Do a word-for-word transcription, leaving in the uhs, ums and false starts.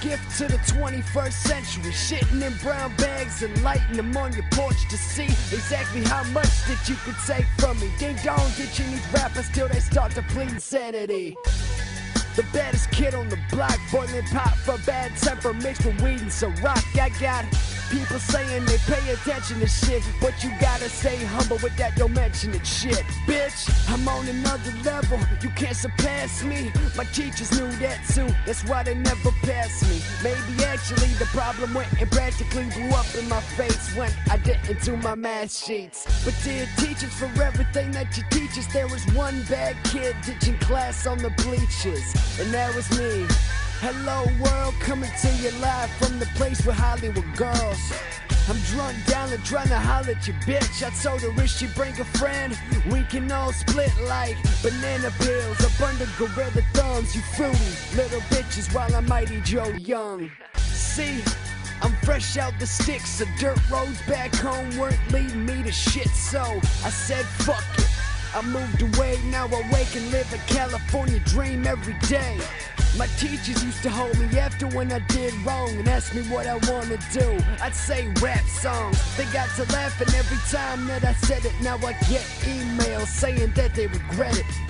gift to the twenty-first century. Shitting in brown bags and lighting them on your porch to see exactly how much that you could take from me. Ding dong, ditching these rappers till they start to plead insanity. The baddest kid on the block, boiling pot for bad temper mixed with weed and Ciroc. I got people saying they pay attention to shit, but you gotta stay humble with that, don't mention it shit. Bitch, I'm on another level, you can't surpass me. My teachers knew that too, that's why they never passed me. Maybe actually the problem went and practically blew up in my face when I didn't do my math sheets. But dear teachers, for everything that you teach us, there was one bad kid ditching class on the bleachers, and that was me. Hello world, coming to you live from the place with Hollywood girls. I'm drunk down and trying to holler at your bitch. I told her if she bring a friend, we can all split like banana peels up under gorilla thumbs. You fruity little bitches while I'm Mighty Joe Young. See, I'm fresh out the sticks, the dirt roads back home weren't leading me to shit, so I said fuck it. I moved away, now I wake and live a California dream every day. My teachers used to hold me after when I did wrong and ask me what I wanna do. I'd say rap songs, they got to laughing every time that I said it. Now I get emails saying that they regret it.